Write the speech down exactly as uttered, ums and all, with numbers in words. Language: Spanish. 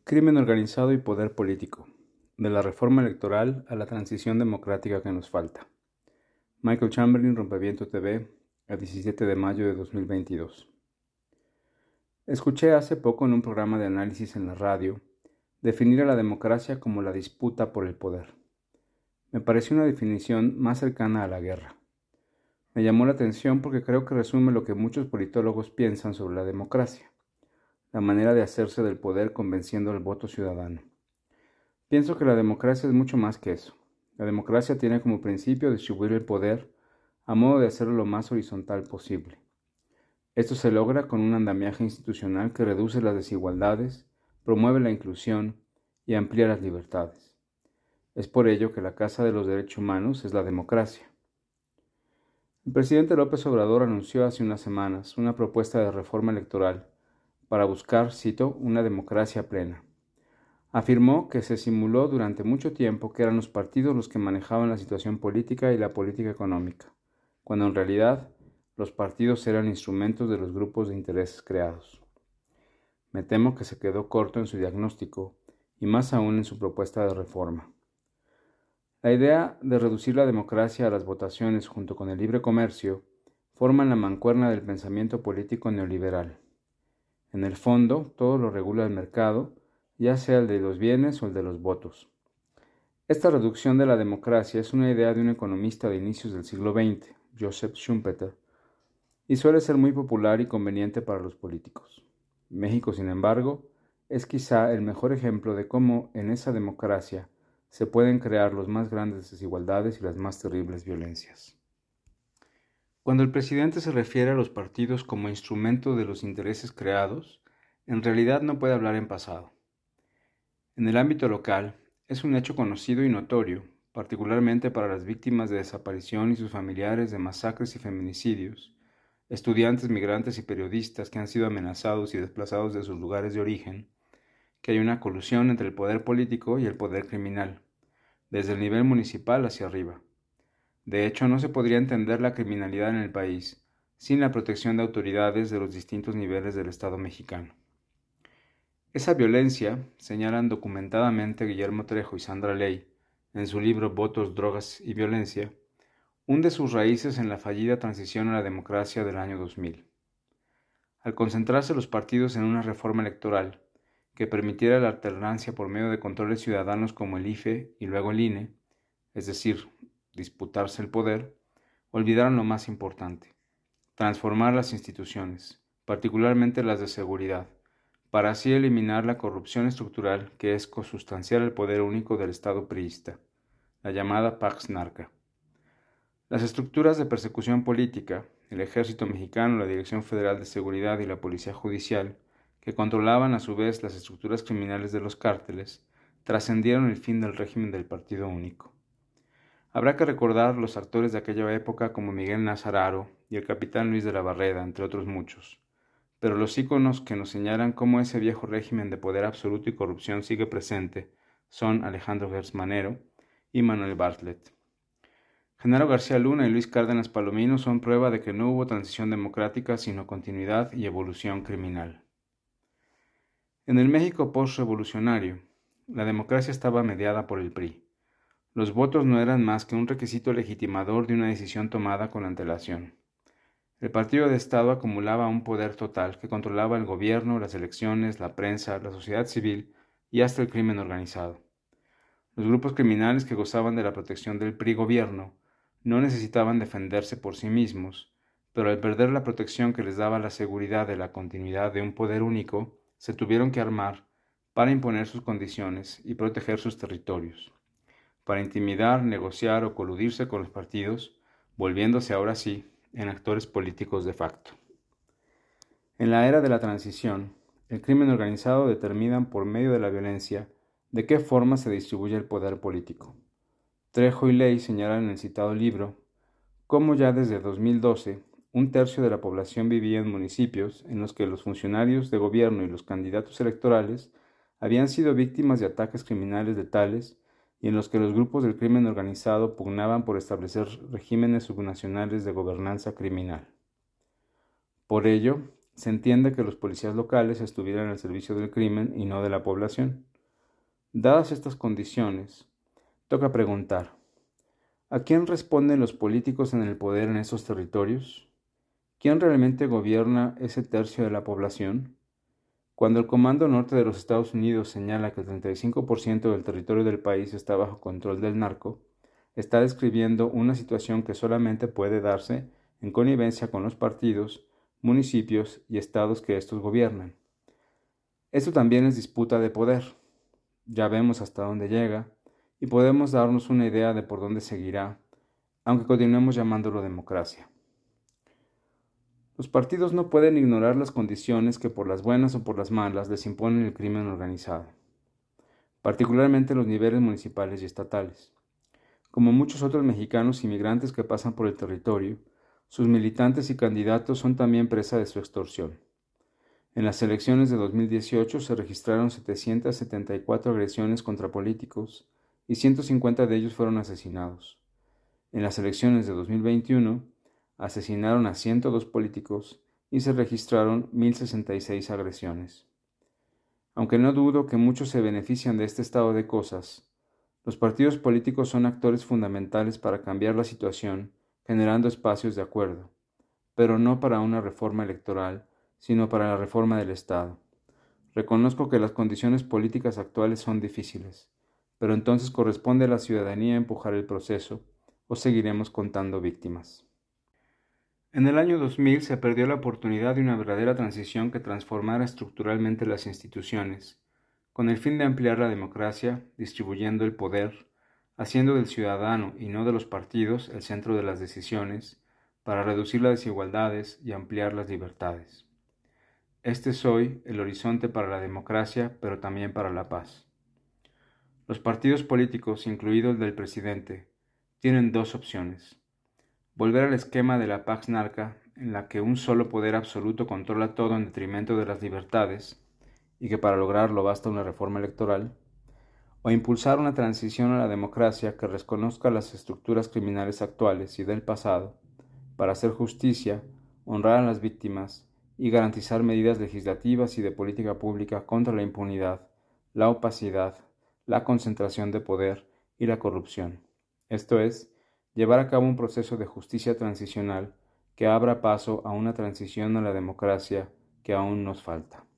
Crimen organizado y poder político. De la reforma electoral a la transición democrática que nos falta. Michael Chamberlain, Rompeviento T V, el diecisiete de mayo de dos mil veintidós. Escuché hace poco en un programa de análisis en la radio definir a la democracia como la disputa por el poder. Me pareció una definición más cercana a la guerra. Me llamó la atención porque creo que resume lo que muchos politólogos piensan sobre la democracia, la manera de hacerse del poder convenciendo al voto ciudadano. Pienso que la democracia es mucho más que eso. La democracia tiene como principio distribuir el poder a modo de hacerlo lo más horizontal posible. Esto se logra con un andamiaje institucional que reduce las desigualdades, promueve la inclusión y amplía las libertades. Es por ello que la Casa de los Derechos Humanos es la democracia. El presidente López Obrador anunció hace unas semanas una propuesta de reforma electoral para buscar, cito, una democracia plena. Afirmó que se simuló durante mucho tiempo que eran los partidos los que manejaban la situación política y la política económica, cuando en realidad los partidos eran instrumentos de los grupos de intereses creados. Me temo que se quedó corto en su diagnóstico y más aún en su propuesta de reforma. La idea de reducir la democracia a las votaciones junto con el libre comercio forman la mancuerna del pensamiento político neoliberal. En el fondo, todo lo regula el mercado, ya sea el de los bienes o el de los votos. Esta reducción de la democracia es una idea de un economista de inicios del siglo veinte, Joseph Schumpeter, y suele ser muy popular y conveniente para los políticos. México, sin embargo, es quizá el mejor ejemplo de cómo en esa democracia se pueden crear las más grandes desigualdades y las más terribles violencias. Cuando el presidente se refiere a los partidos como instrumento de los intereses creados, en realidad no puede hablar en pasado. En el ámbito local, es un hecho conocido y notorio, particularmente para las víctimas de desaparición y sus familiares de masacres y feminicidios, estudiantes, migrantes y periodistas que han sido amenazados y desplazados de sus lugares de origen, que hay una colusión entre el poder político y el poder criminal, desde el nivel municipal hacia arriba. De hecho, no se podría entender la criminalidad en el país sin la protección de autoridades de los distintos niveles del Estado mexicano. Esa violencia, señalan documentadamente Guillermo Trejo y Sandra Ley en su libro Votos, Drogas y Violencia, hunde sus raíces en la fallida transición a la democracia del año dos mil. Al concentrarse los partidos en una reforma electoral que permitiera la alternancia por medio de controles ciudadanos como el I F E y luego el I N E, es decir, disputarse el poder, olvidaron lo más importante: transformar las instituciones, particularmente las de seguridad, para así eliminar la corrupción estructural que es consustancial al poder único del Estado priista, la llamada Pax Narca. Las estructuras de persecución política, el Ejército Mexicano, la Dirección Federal de Seguridad y la Policía Judicial, que controlaban a su vez las estructuras criminales de los cárteles, trascendieron el fin del régimen del Partido Único. Habrá que recordar los actores de aquella época como Miguel Nazararo y el capitán Luis de la Barreda, entre otros muchos. Pero los íconos que nos señalan cómo ese viejo régimen de poder absoluto y corrupción sigue presente son Alejandro Gertz Manero y Manuel Bartlett. Genaro García Luna y Luis Cárdenas Palomino son prueba de que no hubo transición democrática sino continuidad y evolución criminal. En el México postrevolucionario, la democracia estaba mediada por el P R I. Los votos no eran más que un requisito legitimador de una decisión tomada con antelación. El partido de Estado acumulaba un poder total que controlaba el gobierno, las elecciones, la prensa, la sociedad civil y hasta el crimen organizado. Los grupos criminales que gozaban de la protección del P R I gobierno no necesitaban defenderse por sí mismos, pero al perder la protección que les daba la seguridad de la continuidad de un poder único, se tuvieron que armar para imponer sus condiciones y proteger sus territorios, para intimidar, negociar o coludirse con los partidos, volviéndose ahora sí en actores políticos de facto. En la era de la transición, el crimen organizado determina por medio de la violencia de qué forma se distribuye el poder político. Trejo y Ley señalan en el citado libro cómo ya desde dos mil doce un tercio de la población vivía en municipios en los que los funcionarios de gobierno y los candidatos electorales habían sido víctimas de ataques criminales letales y en los que los grupos del crimen organizado pugnaban por establecer regímenes subnacionales de gobernanza criminal. Por ello, se entiende que los policías locales estuvieran al servicio del crimen y no de la población. Dadas estas condiciones, toca preguntar, ¿a quién responden los políticos en el poder en esos territorios? ¿Quién realmente gobierna ese tercio de la población? Cuando el Comando Norte de los Estados Unidos señala que el treinta y cinco por ciento del territorio del país está bajo control del narco, está describiendo una situación que solamente puede darse en connivencia con los partidos, municipios y estados que estos gobiernan. Esto también es disputa de poder. Ya vemos hasta dónde llega y podemos darnos una idea de por dónde seguirá, aunque continuemos llamándolo democracia. Los partidos no pueden ignorar las condiciones que por las buenas o por las malas les imponen el crimen organizado, particularmente en los niveles municipales y estatales. Como muchos otros mexicanos inmigrantes que pasan por el territorio, sus militantes y candidatos son también presa de su extorsión. En las elecciones de dos mil dieciocho se registraron setecientas setenta y cuatro agresiones contra políticos y ciento cincuenta de ellos fueron asesinados. En las elecciones de dos mil veintiuno, asesinaron a ciento dos políticos y se registraron mil sesenta y seis agresiones. Aunque no dudo que muchos se benefician de este estado de cosas, los partidos políticos son actores fundamentales para cambiar la situación, generando espacios de acuerdo, pero no para una reforma electoral, sino para la reforma del Estado. Reconozco que las condiciones políticas actuales son difíciles, pero entonces corresponde a la ciudadanía empujar el proceso, o seguiremos contando víctimas. En el año dos mil se perdió la oportunidad de una verdadera transición que transformara estructuralmente las instituciones, con el fin de ampliar la democracia, distribuyendo el poder, haciendo del ciudadano y no de los partidos el centro de las decisiones, para reducir las desigualdades y ampliar las libertades. Este es hoy el horizonte para la democracia, pero también para la paz. Los partidos políticos, incluido el del presidente, tienen dos opciones. Volver al esquema de la Pax Narca, en la que un solo poder absoluto controla todo en detrimento de las libertades, y que para lograrlo basta una reforma electoral, o impulsar una transición a la democracia que reconozca las estructuras criminales actuales y del pasado, para hacer justicia, honrar a las víctimas y garantizar medidas legislativas y de política pública contra la impunidad, la opacidad, la concentración de poder y la corrupción. Esto es, llevar a cabo un proceso de justicia transicional que abra paso a una transición a la democracia que aún nos falta.